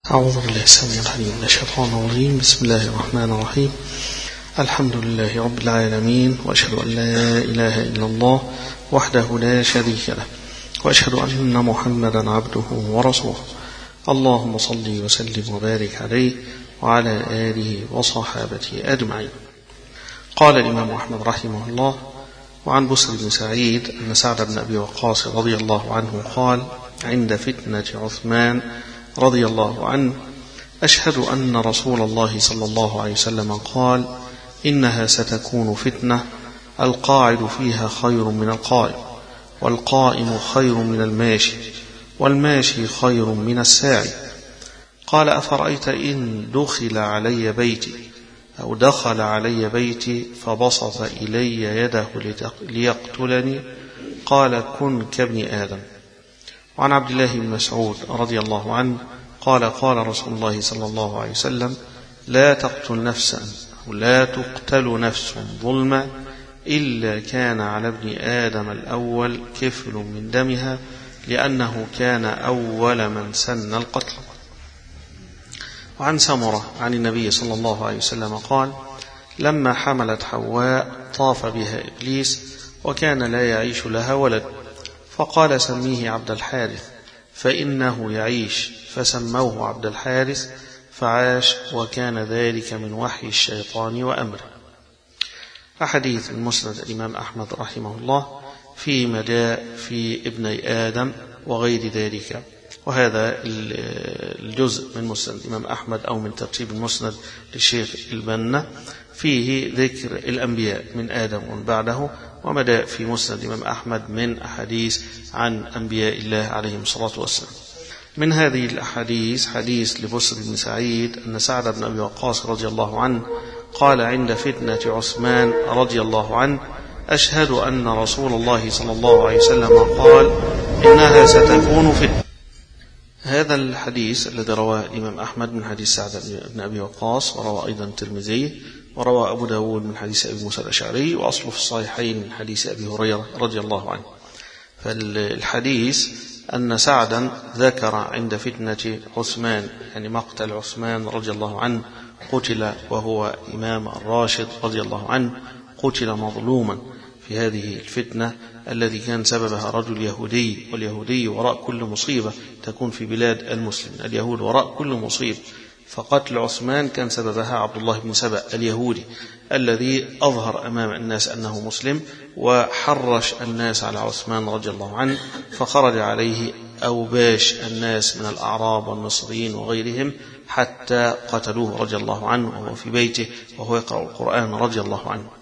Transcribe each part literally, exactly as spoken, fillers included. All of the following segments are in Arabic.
أعوذ بالله السميع العليم من الشيطان الرجيم. بسم الله الرحمن الرحيم. الحمد لله رب العالمين، وأشهد أن لا إله إلا الله وحده لا شريك له، وأشهد أن محمدا عبده ورسوله. اللهم صل وسلم وبارك عليه وعلى آله وصحابته أجمعين. قال الإمام أحمد رحمه الله: وعن بسر بن سعيد أن سعد بن أبي وقاص رضي الله عنه قال عند فتنة عثمان رضي الله عنه: أشهد أن رسول الله صلى الله عليه وسلم قال: إنها ستكون فتنة القاعد فيها خير من القائم، والقائم خير من الماشي، والماشي خير من الساعي. قال: أفرأيت إن دخل علي بيتي أو دخل علي بيتي فبسط إلي يده ليقتلني؟ قال: كن كابن آدم. وعن عبد الله بن مسعود رضي الله عنه قال: قال رسول الله صلى الله عليه وسلم: لا تقتل نفسا أو لا تقتل نفس ظلما إلا كان على ابن آدم الأول كفل من دمها، لأنه كان أول من سن القتل. وعن سمرة عن النبي صلى الله عليه وسلم قال: لما حملت حواء طاف بها إبليس وكان لا يعيش لها ولد، فقال: سميه عبد الحارث فإنه يعيش، فسموه عبد الحارث فعاش، وكان ذلك من وحي الشيطان وأمره. أحاديث من مسند الإمام أحمد رحمه الله في مداء في ابني آدم وغير ذلك. وهذا الجزء من مسند الإمام أحمد أو من ترتيب المسند للشيخ البنا فيه ذكر الأنبياء من آدم ومن بعده، ومداء في مسند الإمام أحمد من أحاديث عن أنبياء الله عليهم الصلاة والسلام. من هذه الأحاديث حديث لبسر بن سعيد أن سعد بن أبي وقاص رضي الله عنه قال عند فتنة عثمان رضي الله عنه: أشهد أن رسول الله صلى الله عليه وسلم قال: إنها ستكون فتنة. هذا الحديث الذي رواه الإمام أحمد من حديث سعد بن أبي وقاص، وروى أيضا الترمذي، وروى أبو داود من حديث أبي موسى الأشعري، وأصله في الصحيحين من حديث أبي هريرة رضي الله عنه. فالحديث أن سعدا ذكر عند فتنة عثمان، يعني مقتل عثمان رضي الله عنه، قتل وهو إمام الراشد رضي الله عنه، قتل مظلوما في هذه الفتنة الذي كان سببها رجل يهودي، واليهودي وراء كل مصيبة تكون في بلاد المسلم، اليهود وراء كل مصيبة. فقتل عثمان كان سببها عبد الله بن سبأ اليهودي الذي أظهر أمام الناس أنه مسلم، وحرش الناس على عثمان رضي الله عنه، فخرج عليه أوباش الناس من الأعراب والمصريين وغيرهم حتى قتلوه رضي الله عنه وهو في بيته وهو يقرأ القرآن رضي الله عنه.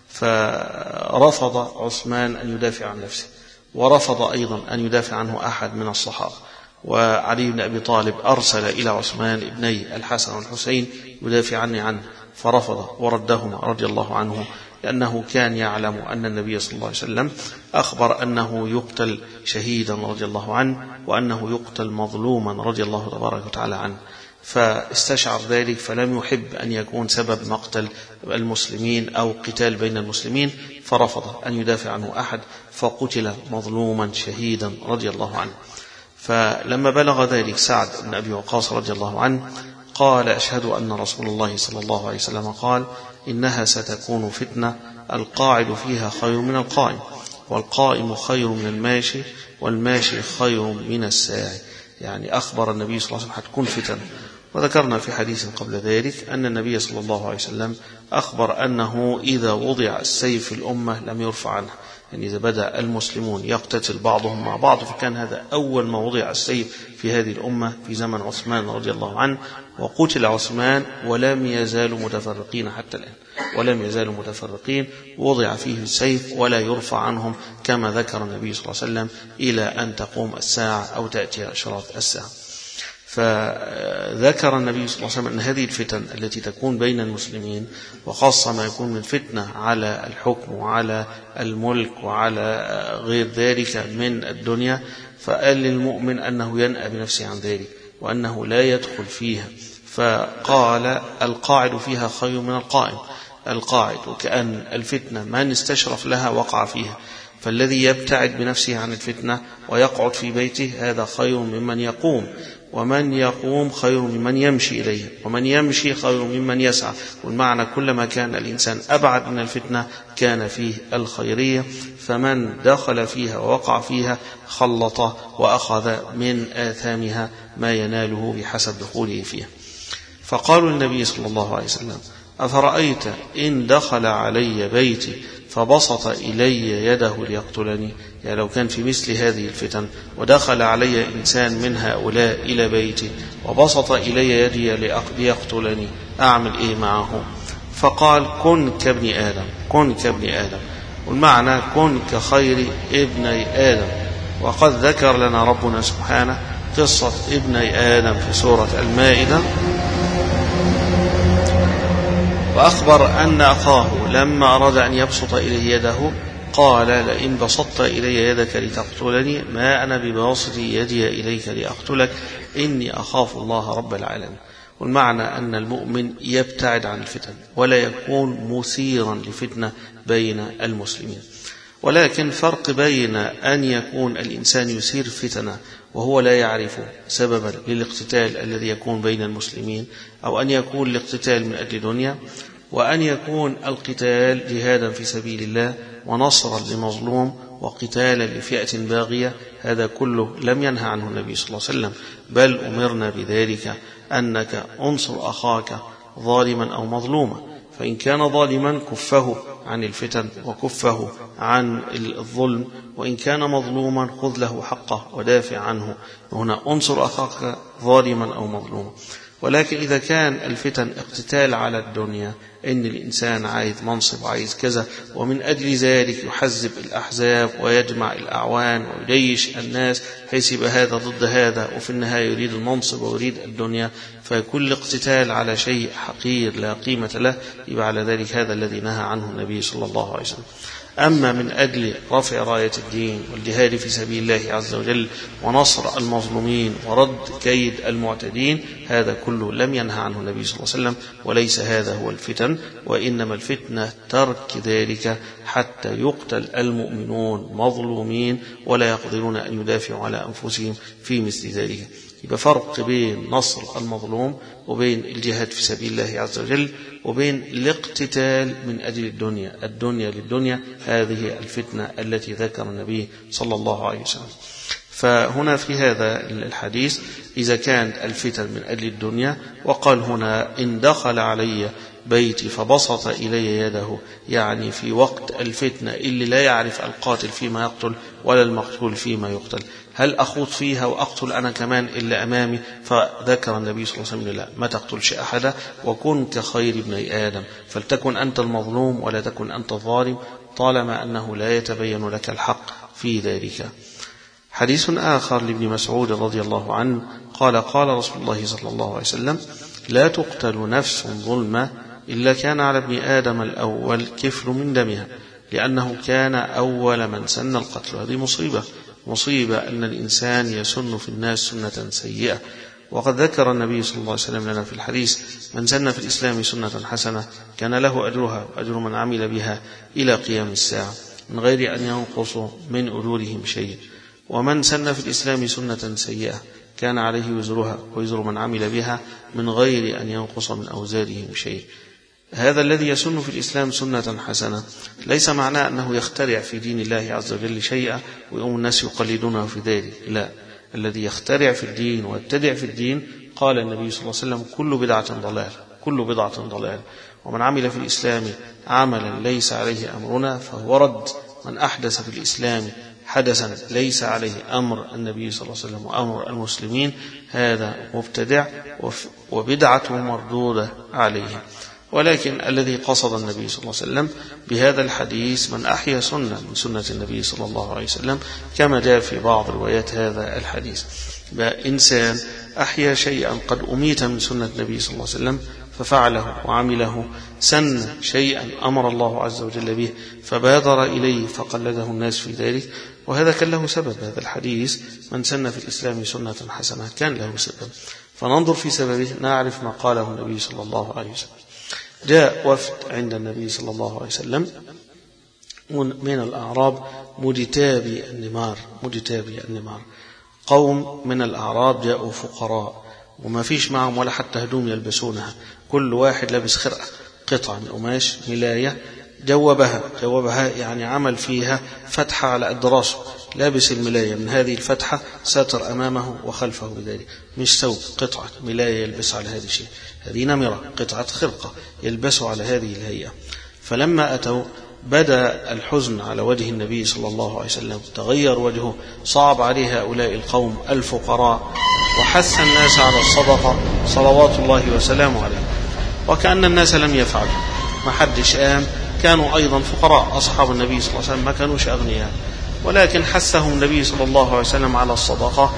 فرفض عثمان أن يدافع عن نفسه، ورفض أيضا أن يدافع عنه أحد من الصحابة. وعلي بن أبي طالب أرسل إلى عثمان ابني الحسن والحسين يدافع عني عنه، فرفض وردهما رضي الله عنه، لأنه كان يعلم أن النبي صلى الله عليه وسلم أخبر أنه يقتل شهيدا رضي الله عنه، وأنه يقتل مظلوما رضي الله تبارك وتعالى عنه. فاستشعر ذلك، فلم يحب أن يكون سبب مقتل المسلمين أو قتال بين المسلمين، فرفض أن يدافع عنه أحد، فقتل مظلوما شهيدا رضي الله عنه. فلما بلغ ذلك سعد بن أبي وقاص رضي الله عنه قال: أشهد أن رسول الله صلى الله عليه وسلم قال: إنها ستكون فتنة القاعد فيها خير من القائم، والقائم خير من الماشي، والماشي خير من الساعي. يعني أخبر النبي صلى الله عليه وسلم هتكون فتن. وذكرنا في حديث قبل ذلك أن النبي صلى الله عليه وسلم أخبر أنه إذا وضع السيف في الأمة لم يرفع عنه، يعني إذا بدأ المسلمون يقتتل بعضهم مع بعض، فكان هذا أول ما وضع السيف في هذه الأمة في زمن عثمان رضي الله عنه. وقتل عثمان ولم يزالوا متفرقين حتى الآن، ولم يزالوا متفرقين، وضع فيه السيف ولا يرفع عنهم كما ذكر النبي صلى الله عليه وسلم إلى أن تقوم الساعة أو تأتي أشراط الساعة. فذكر النبي صلى الله عليه وسلم أن هذه الفتن التي تكون بين المسلمين، وخاصة ما يكون من فتنة على الحكم وعلى الملك وعلى غير ذلك من الدنيا، فقال للمؤمن أنه ينأى بنفسه عن ذلك وأنه لا يدخل فيها. فقال: القاعد فيها خير من القائم. القاعد، وكأن الفتنة من استشرف لها وقع فيها، فالذي يبتعد بنفسه عن الفتنة ويقعد في بيته هذا خير ممن يقوم ومن يقوم خير ممن يمشي إليها، ومن يمشي خير ممن يسعى. والمعنى كلما كان الإنسان أبعد من الفتنة كان فيه الخيرية، فمن دخل فيها ووقع فيها خلط وأخذ من آثامها ما يناله بحسب دخوله فيها. فقالوا للنبي صلى الله عليه وسلم: أفرأيت إن دخل علي بيتي فبسط إلي يده ليقتلني؟ يعني لو كان في مثل هذه الفتن ودخل علي إنسان من هؤلاء إلى بيتي وبسط إلي يدي ليقتلني أعمل إيه معه؟ فقال: كن كابن آدم، كن كابن آدم. والمعنى كن كخير ابني آدم. وقد ذكر لنا ربنا سبحانه قصة ابني آدم في سورة المائدة، وأخبر أن أخاه لما أراد أن يبسط إليه يده قال: لئن بسطت إلي يدك لتقتلني ما أنا بباسط يدي إليك لأقتلك إني أخاف الله رب العالمين. والمعنى أن المؤمن يبتعد عن الفتن ولا يكون مثيرا لفتنة بين المسلمين. ولكن فرق بين أن يكون الإنسان يثير فتنة وهو لا يعرف سببا للاقتتال الذي يكون بين المسلمين، أو أن يكون الاقتتال من أجل دنيا، وأن يكون القتال جهادا في سبيل الله ونصرا لمظلوم وقتالا لفئة باغية. هذا كله لم ينهى عنه النبي صلى الله عليه وسلم، بل أمرنا بذلك أنك انصر أخاك ظالما أو مظلوما، فإن كان ظالما كفه عن الفتن وكفه عن الظلم، وإن كان مظلوما خذ له حقه ودافع عنه. هنا انصر أخاك ظالما أو مظلوما. ولكن إذا كان الفتن اقتتال على الدنيا، إن الإنسان عايز منصب وعايز كذا، ومن أجل ذلك يحزب الأحزاب ويجمع الأعوان ويجيش الناس حيث يبقى هذا ضد هذا، وفي النهاية يريد المنصب ويريد الدنيا، فكل اقتتال على شيء حقير لا قيمة له يبقى على ذلك هذا الذي نهى عنه النبي صلى الله عليه وسلم. أما من أجل رفع راية الدين والجهاد في سبيل الله عز وجل ونصر المظلومين ورد كيد المعتدين، هذا كله لم ينهى عنه النبي صلى الله عليه وسلم، وليس هذا هو الفتن، وإنما الفتنة ترك ذلك حتى يقتل المؤمنون مظلومين ولا يقدرون أن يدافعوا على أنفسهم في مثل ذلك. يبقى فرق بين نصر المظلوم وبين الجهاد في سبيل الله عز وجل وبين الاقتتال من أجل الدنيا، الدنيا للدنيا. هذه الفتنة التي ذكر النبي صلى الله عليه وسلم. فهنا في هذا الحديث إذا كانت الفتن من أجل الدنيا، وقال هنا إن دخل علي بيتي فبسط إلي يده، يعني في وقت الفتنة اللي لا يعرف القاتل فيما يقتل ولا المقتول فيما يقتل، هل أخوض فيها وأقتل أنا كمان إلا أمامي؟ فذكر النبي صلى الله عليه وسلم: لا، ما تقتلش أحدا، وكن كخير ابني آدم، فلتكن أنت المظلوم ولا تكن أنت الظالم طالما أنه لا يتبين لك الحق في ذلك. حديث آخر لابن مسعود رضي الله عنه قال: قال رسول الله صلى الله عليه وسلم: لا تقتل نفس ظلمة إلا كان على ابن آدم الأول كفل من دمها، لأنه كان أول من سن القتل. هذه مصيبة مصيبة أن الإنسان يسن في الناس سنة سيئة. وقد ذكر النبي صلى الله عليه وسلم لنا في الحديث: من سن في الإسلام سنة حسنة كان له أجرها وأجر من عمل بها إلى قيام الساعة من غير أن ينقص من أجورهم شيء، ومن سن في الإسلام سنة سيئة كان عليه وزرها ووزر من عمل بها من غير أن ينقص من أوزارهم شيء. هذا الذي يسن في الإسلام سنة حسنة ليس معناه أنه يخترع في دين الله عز وجل شيئا ويقوم الناس يقلدونه في ذلك، لا، الذي يخترع في الدين ويبتدع في الدين قال النبي صلى الله عليه وسلم: كل بدعة ضلال، كل بدعة ضلال، ومن عمل في الإسلام عملا ليس عليه أمرنا فهو رد. من أحدث في الإسلام حدثا ليس عليه أمر النبي صلى الله عليه وسلم وأمر المسلمين هذا مبتدع وبدعته مردودة عليه. ولكن الذي قصد النبي صلى الله عليه وسلم بهذا الحديث من أحيا سنة من سنة النبي صلى الله عليه وسلم، كما جاء في بعض روايات هذا الحديث: إنسان أحيا شيئا قد أميت من سنة النبي صلى الله عليه وسلم ففعله وعمله، سن شيئا أمر الله عز وجل به فبادر إليه فقلده الناس في ذلك، وهذا كان له سبب. هذا الحديث من سن في الإسلام سنة حسنة كان له سبب، فننظر في سببه نعرف ما قاله النبي صلى الله عليه وسلم. جاء وفد عند النبي صلى الله عليه وسلم من الأعراب مجتابي النمار، مجتابي النمار. قوم من الأعراب جاءوا فقراء وما فيش معهم ولا حتى هدوم يلبسونها، كل واحد لابس خرقة، قطعة من قماش ملاية، جوبها جوبها يعني عمل فيها فتحة على قد راسه، لابس الملاية من هذه الفتحة ساتر أمامه وخلفه بذلك، مش ثوب، قطعة ملاية يلبس على هذا الشيء، هذه نمرة، قطعة خرقة يلبسه على هذه الهيئة. فلما أتوا بدأ الحزن على وجه النبي صلى الله عليه وسلم، تغير وجهه، صعب عليه هؤلاء القوم الفقراء، وحث الناس على الصدقة صلوات الله وسلامه عليه، وكأن الناس لم يفعلوا، ما حدش قام، كانوا أيضا فقراء، أصحاب النبي صلى الله عليه وسلم ما كانوش أغنياء، ولكن حثهم النبي صلى الله عليه وسلم على الصدقة،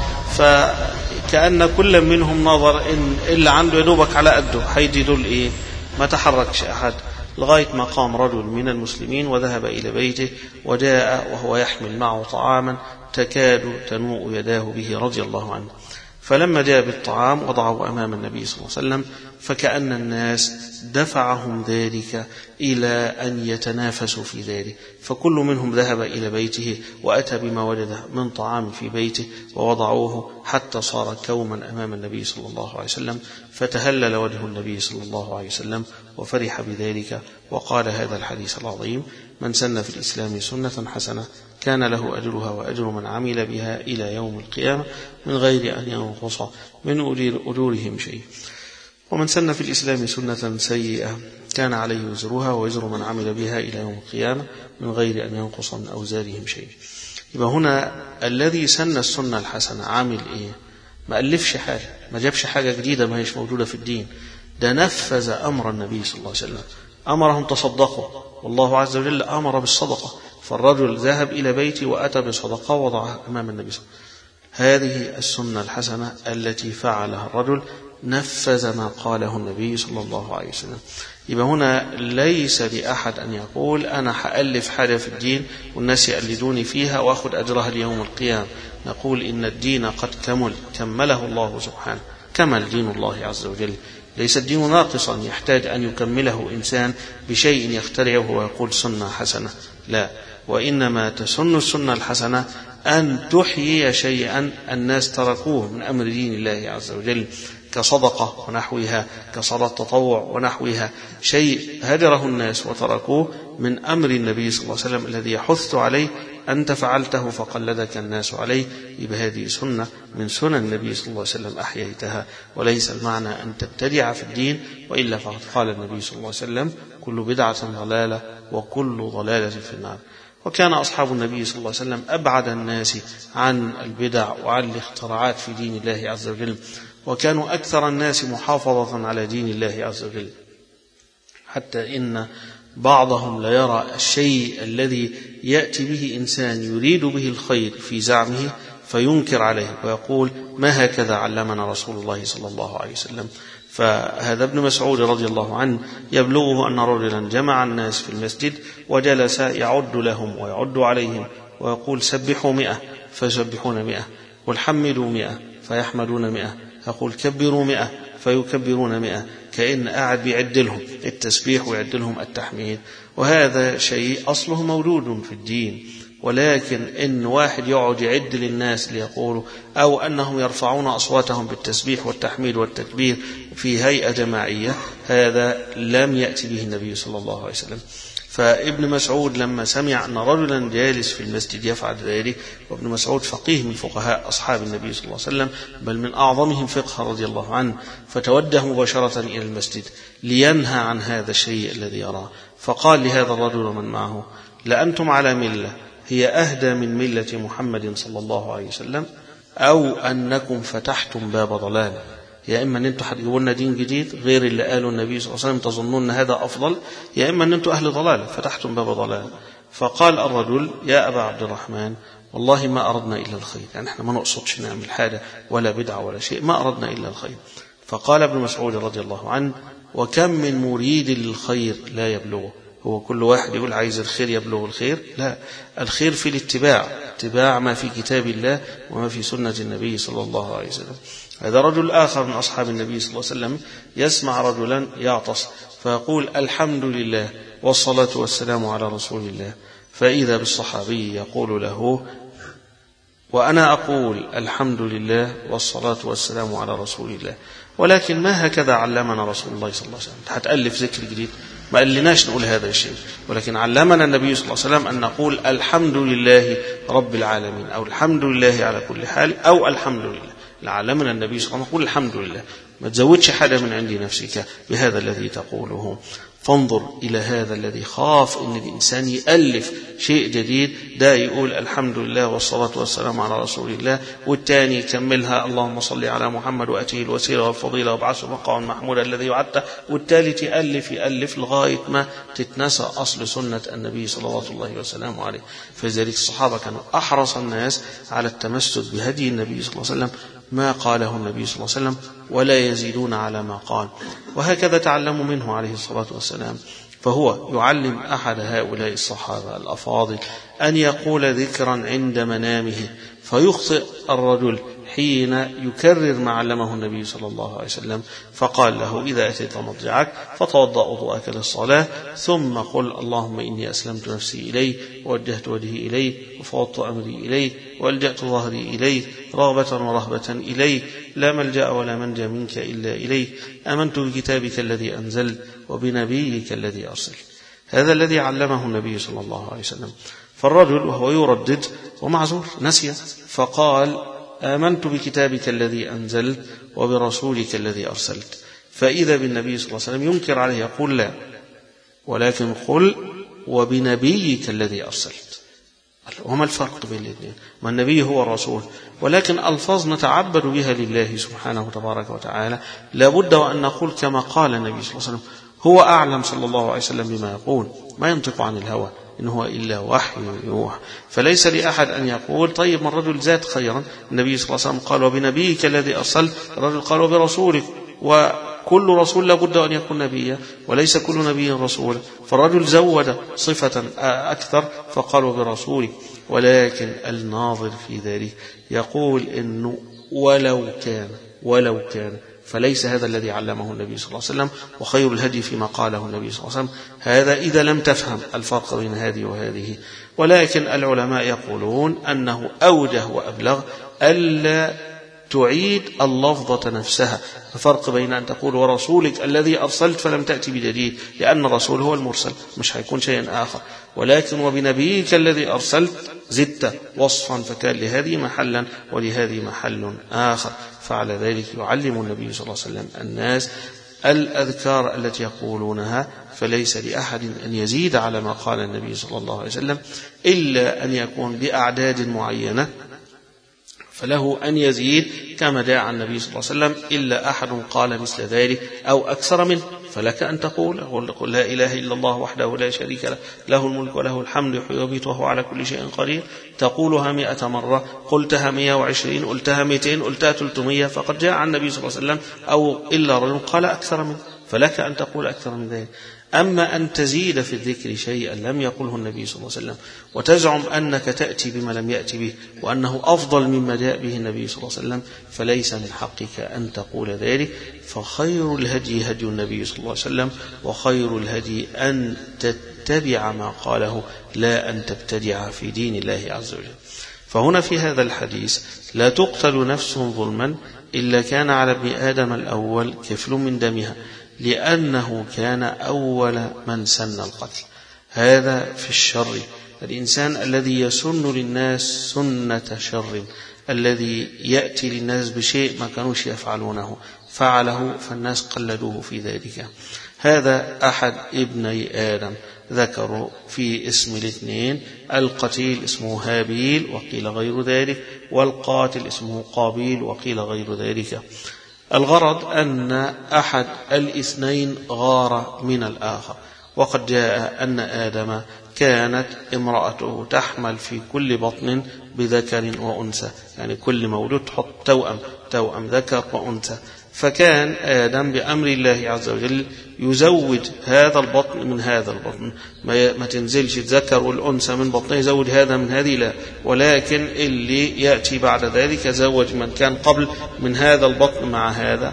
فكأن كل منهم نظر إن اللي عنده يدوبك على قده هيدي دول إيه، ما تحركش أحد، لغاية ما قام رجل من المسلمين وذهب إلى بيته وجاء وهو يحمل معه طعاما تكاد تنوء يداه به رضي الله عنه. فلما جاء بالطعام وضعه أمام النبي صلى الله عليه وسلم، فكأن الناس دفعهم ذلك إلى أن يتنافسوا في ذلك، فكل منهم ذهب إلى بيته وأتى بما وجد من طعام في بيته ووضعوه حتى صار كوما أمام النبي صلى الله عليه وسلم، فتهلل وجه النبي صلى الله عليه وسلم وفرح بذلك، وقال هذا الحديث العظيم: من سن في الإسلام سنة حسنة كان له أجرها وأجر من عمل بها إلى يوم القيامة من غير أن ينقص من أجورهم شيء، ومن سن في الإسلام سنة سيئة كان عليه وزرها ووزر من عمل بها إلى يوم القيامة من غير أن ينقص من أوزارهم شيء. يبقى هنا الذي سن السنة الحسنة عامل إيه؟ ما ألفش حاجة، ما جابش حاجة جديدة ما هيش موجودة في الدين، ده نفذ أمر النبي صلى الله عليه وسلم، أمرهم تصدقوا، والله عز وجل أمر بالصدقة، فالرجل ذهب إلى بيته وأتى بصدقة وضعها أمام النبي صلى الله عليه وسلم. هذه السنة الحسنة التي فعلها الرجل، نفذ ما قاله النبي صلى الله عليه وسلم. يبقى هنا ليس لأحد أن يقول أنا هألف حاجة في الدين والناس يقلدوني فيها وأخذ أجرها ليوم القيامة. نقول إن الدين قد كمل، كمله الله سبحانه، كمل دين الله عز وجل، ليس الدين ناقصا يحتاج أن يكمله إنسان بشيء يخترعه ويقول سنة حسنة، لا، وإنما تسن السنة الحسنة أن تحيي شيئا الناس تركوه من أمر دين الله عز وجل، كصدقة ونحوها، كصلاة تطوع ونحوها، شيء هجره الناس وتركوه من أمر النبي صلى الله عليه وسلم الذي يحث عليه، أنت فعلته فقلدك الناس عليه، يبقى هذه سنة من سنن النبي صلى الله عليه وسلم أحييتها، وليس المعنى أن تبتدع في الدين، وإلا فقد قال النبي صلى الله عليه وسلم: كل بدعة ضلالة وكل ضلالة في النار. وكان أصحاب النبي صلى الله عليه وسلم أبعد الناس عن البدع وعن الاختراعات في دين الله عز وجل، وكانوا أكثر الناس محافظة على دين الله عز وجل، حتى إن بعضهم لا يرى الشيء الذي يأتي به إنسان يريد به الخير في زعمه فينكر عليه ويقول: ما هكذا علمنا رسول الله صلى الله عليه وسلم. فهذا ابن مسعود رضي الله عنه يبلغه أن رجلا جمع الناس في المسجد وجلس يعد لهم ويعد عليهم ويقول: سبحوا مئة فيسبحون مئة، والحمدوا مئة فيحمدون مئة، يقول: كبروا مئة فيكبرون مئة، كأن قاعد بيعد لهم التسبيح ويعد لهم التحميد. وهذا شيء أصله موجود في الدين، ولكن إن واحد يقعد يعد للناس ليقولوا، أو أنهم يرفعون أصواتهم بالتسبيح والتحميد والتكبير في هيئة جماعية، هذا لم يأتي به النبي صلى الله عليه وسلم. فابن مسعود لما سمع أن رجلا جالس في المسجد يفعل ذلك، وابن مسعود فقيه من فقهاء أصحاب النبي صلى الله عليه وسلم، بل من أعظمهم فقها رضي الله عنه، فتوجه مباشرة إلى المسجد لينهى عن هذا الشيء الذي يراه، فقال لهذا الرجل ومن معه: لأنتم على ملة هي أهدى من ملة محمد صلى الله عليه وسلم، أو أنكم فتحتم باب ضلال، يا إما أن أنتم هتجيبوا لنا دين جديد غير اللي قاله النبي صلى الله عليه وسلم تظنون هذا أفضل، يا إما أن أنتم أهل ضلال فتحتم باب ضلال. فقال الرجل: يا أبا عبد الرحمن، والله ما أردنا إلا الخير، يعني احنا ما نقصدش نعمل حاجة ولا بدعة ولا شيء، ما أردنا إلا الخير. فقال ابن مسعود رضي الله عنه: وكم من مريد للخير لا يبلغه. هو كل واحد يقول عايز الخير يبلغ الخير؟ لا، الخير في الاتباع، اتباع ما في كتاب الله وما في سنة النبي صلى الله عليه وسلم. هذا رجل آخر من أصحاب النبي صلى الله عليه وسلم يسمع رجلا يعطس فيقول: الحمد لله والصلاة والسلام على رسول الله، فإذا بالصحابي يقول له: وأنا أقول الحمد لله والصلاة والسلام على رسول الله، ولكن ما هكذا علمنا رسول الله صلى الله عليه وسلم. هتألف ذكر جديد؟ ما قلناش نقول هذا الشيء، ولكن علمنا النبي صلى الله عليه وسلم أن نقول الحمد لله رب العالمين، أو الحمد لله على كل حال، أو الحمد لله. علمنا النبي صلى الله عليه وسلم نقول الحمد لله، ما تزودش حاجة من عند نفسك بهذا الذي تقوله. فانظر إلى هذا الذي خاف إن الإنسان يألف شيء جديد، ده يقول الحمد لله والصلاة والسلام على رسول الله، والتاني يكملها اللهم صل على محمد وأتيه الوسيلة والفضيلة وابعثه مقاما محمودا الذي وعدته، والتالت يألف يألف لغاية ما تتنسى أصل سنة النبي صلى الله عليه وسلم عليه. فلذلك الصحابة كانوا أحرص الناس على التمسك بهدي النبي صلى الله عليه وسلم، ما قاله النبي صلى الله عليه وسلم ولا يزيدون على ما قال، وهكذا تعلموا منه عليه الصلاة والسلام. فهو يعلم أحد هؤلاء الصحابة الأفاضل أن يقول ذكرا عند منامه، فيخطئ الرجل حين يكرر ما علمه النبي صلى الله عليه وسلم، فقال له إذا أتيت مضجعك فتوضأ وضوءك للصلاة، ثم قل اللهم إني أسلمت نفسي إليك ووجهت وجهي إليك وفوضت أمري إليك وألجأت ظهري إليك رغبة ورهبة إليك، لا ملجأ ولا منجا منك إلا إليك، آمنت بكتابك الذي أنزلت وبنبيك الذي أرسلت. هذا الذي علمه النبي صلى الله عليه وسلم. فالرجل وهو يردد ومعذور نسي، فقال آمنت بكتابك الذي أنزلت وبرسولك الذي أرسلت، فإذا بالنبي صلى الله عليه وسلم ينكر عليه يقول لا، ولكن قل وبنبيك الذي أرسلت. وما الفرق بين الاثنين؟ ما النبي هو الرسول، ولكن ألفاظ نتعبد بها لله سبحانه تبارك وتعالى لابد وأن نقول كما قال النبي صلى الله عليه وسلم، هو أعلم صلى الله عليه وسلم بما يقول، ما ينطق عن الهوى إن هو إلا وحي يوحى. فليس لأحد أن يقول طيب ما الرجل زاد خيرا، النبي صلى الله عليه وسلم قال وبنبيك الذي أرسلت، الرجل قال وبرسولك، وكل رسول لابد أن يكون نبيا وليس كل نبي رسول، فالرجل زود صفة أكثر فقال وبرسولك. ولكن الناظر في ذلك يقول إنه ولو كان ولو كان فليس هذا الذي علمه النبي صلى الله عليه وسلم، وخير الهدي فيما قاله النبي صلى الله عليه وسلم. هذا إذا لم تفهم الفرق بين هذه وهذه. ولكن العلماء يقولون أنه أوجه وأبلغ ألا تعيد اللفظة نفسها. الفرق بين أن تقول ورسولك الذي أرسلت فلم تأتي بجديد، لأن الرسول هو المرسل مش هيكون شيئا آخر، ولكن وبنبيك الذي أرسلت زدت وصفا فكان لهذه محلا ولهذه محل آخر. فعلى ذلك يعلم النبي صلى الله عليه وسلم الناس الأذكار التي يقولونها، فليس لأحد أن يزيد على ما قال النبي صلى الله عليه وسلم إلا أن يكون بأعداد معينة، فله أن يزيد كما جاء عن النبي صلى الله عليه وسلم، إلا أحد قال مثل ذلك أو أكثر منه، فلك أن تقول قل لا إله إلا الله وحده لا شريك له، له الملك وله الحمد يحيي ويميت وهو على كل شيء قدير. تقولها مئة مرة، قلتها مئة وعشرين، قلتها مئتين، قلتها ثلاثمئة، فقد جاء عن النبي صلى الله عليه وسلم أو إلا رجل قال أكثر منه، فلك أن تقول أكثر من ذلك. أما أن تزيد في الذكر شيئا لم يقله النبي صلى الله عليه وسلم وتزعم أنك تأتي بما لم يأتي به وأنه أفضل مما جاء به النبي صلى الله عليه وسلم، فليس من حقك أن تقول ذلك. فخير الهدي هدي النبي صلى الله عليه وسلم، وخير الهدي أن تتبع ما قاله لا أن تبتدع في دين الله عز وجل. فهنا في هذا الحديث لا تقتل نفس ظلما إلا كان على ابن آدم الأول كفل من دمها، لأنه كان أول من سن القتل. هذا في الشر، الإنسان الذي يسن للناس سنة شر، الذي يأتي للناس بشيء ما كانوش يفعلونه فعله فالناس قلدوه في ذلك. هذا أحد ابني آدم، ذكروا في اسم الاثنين، القتيل اسمه هابيل وقيل غير ذلك، والقاتل اسمه قابيل وقيل غير ذلك. الغرض أن أحد الاثنين غار من الآخر، وقد جاء أن آدم كانت امرأته تحمل في كل بطن بذكر وأنثى، يعني كل مولود تحط توأم توأم ذكر وأنثى، فكان آدم بأمر الله عز وجل يزوج هذا البطن من هذا البطن، ما تنزلش الذكر والأنثى من بطنه يزوج هذا من هذه لا، ولكن اللي يأتي بعد ذلك زوج من كان قبل من هذا البطن مع هذا.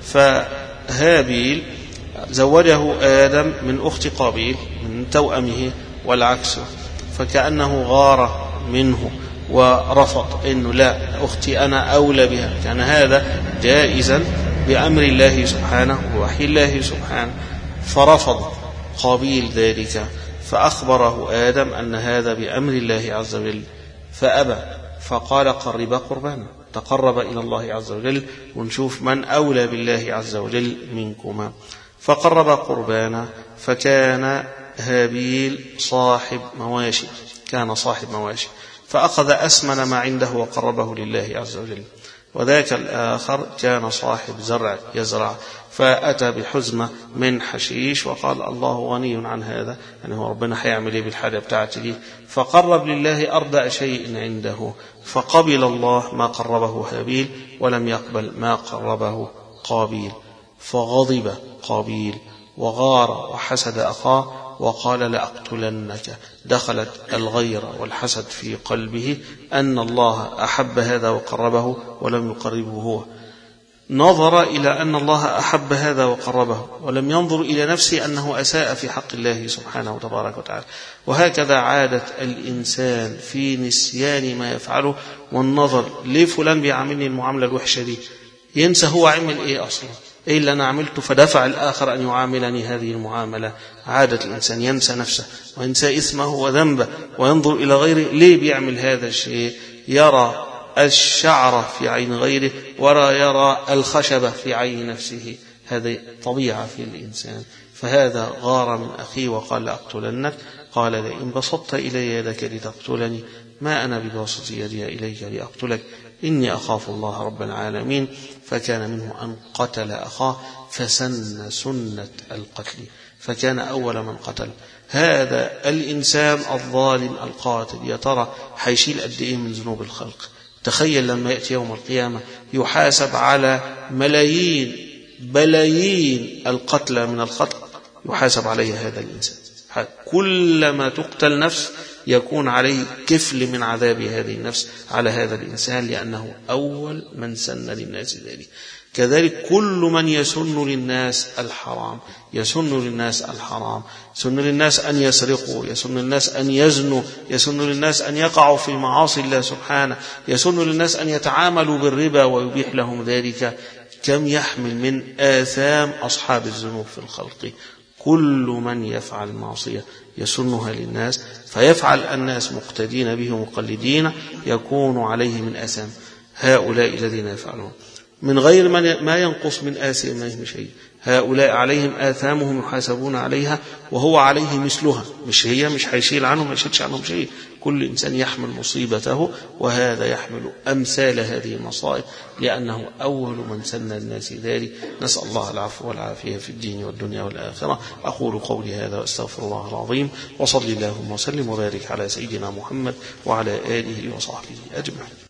فهابيل زوجه آدم من أخت قابيل من توأمه والعكس، فكأنه غار منه ورفض إنه لا، أختي أنا أولى بها، كان هذا جائزا بأمر الله سبحانه ووحي الله سبحانه، فرفض قابيل ذلك، فأخبره آدم أن هذا بأمر الله عز وجل، فأبى، فقال قرب قربانا، تقرب إلى الله عز وجل ونشوف من أولى بالله عز وجل منكما. فقرب قربانا، فكان هابيل صاحب مواشي، كان صاحب مواشي، فأخذ أسمن ما عنده وقربه لله عز وجل. وذاك الآخر كان صاحب زرع يزرع، فأتى بحزمة من حشيش وقال الله غني عن هذا، يعني هو ربنا هيعمل ايه بالحاجة بتاعتي، فقرب لله أردأ شيء عنده، فقبل الله ما قربه هابيل ولم يقبل ما قربه قابيل، فغضب قابيل وغار وحسد أخاه وقال لأقتلنك. دخلت الغيرة والحسد في قلبه أن الله أحب هذا وقربه ولم يقربه هو، نظر إلى أن الله أحب هذا وقربه ولم ينظر إلى نفسه أنه أساء في حق الله سبحانه وتبارك وتعالى. وهكذا عادة الإنسان في نسيان ما يفعله والنظر ليه فلان بيعاملني المعاملة الوحشة دي، ينسى هو عمل إيه أصلا، إيه اللي أنا عملته فدفع الآخر أن يعاملني هذه المعاملة. عادة الإنسان ينسى نفسه وينسى إثمه وذنبه وينظر إلى غيره، ليه بيعمل هذا الشيء، يرى الشعر في عين غيره ولا يرى الخشبة في عين نفسه، هذه طبيعة في الإنسان. فهذا غار من أخيه وقال لأقتلنك، قال لئن بسطت إلي يدك لتقتلني ما أنا بباسط يدي إليك لأقتلك إني أخاف الله رب العالمين. فكان منه أن قتل أخاه فسن سنة القتل، فكان أول من قتل. هذا الإنسان الظالم القاتل يا ترى حيشيل قد إيه من ذنوب الخلق؟ تخيل لما يأتي يوم القيامة يحاسب على ملايين بلايين القتلى من الخطأ، يحاسب عليه هذا الإنسان. كلما تقتل نفس يكون عليه كفل من عذاب هذه النفس على هذا الإنسان، لأنه أول من سن للناس ذلك. كذلك كل من يسن للناس الحرام، يسن للناس الحرام، يسن للناس أن يسرقوا، يسن للناس أن يزنوا، يسن للناس أن يقعوا في معاصي الله سبحانه، يسن للناس أن يتعاملوا بالربا ويبيح لهم ذلك. كم يحمل من آثام أصحاب الذنوب في الخلق. كل من يفعل معصية يسنها للناس فيفعل الناس مقتدين به مقلدين، يكون عليه من آثام هؤلاء الذين يفعلون من غير ما ينقص من آثامهم شيء. هؤلاء عليهم آثامهم يحاسبون عليها وهو عليه مثلها، مش هي مش هيشيل عنهم، ما يشيلش عنهم شيء. كل إنسان يحمل مصيبته، وهذا يحمل أمثال هذه المصائب لأنه أول من سن الناس ذلك. نسأل الله العفو والعافية في الدين والدنيا والآخرة. أقول قولي هذا وأستغفر الله العظيم، وصلي اللهم وسلم وبارك على سيدنا محمد وعلى آله وصحبه أجمعين.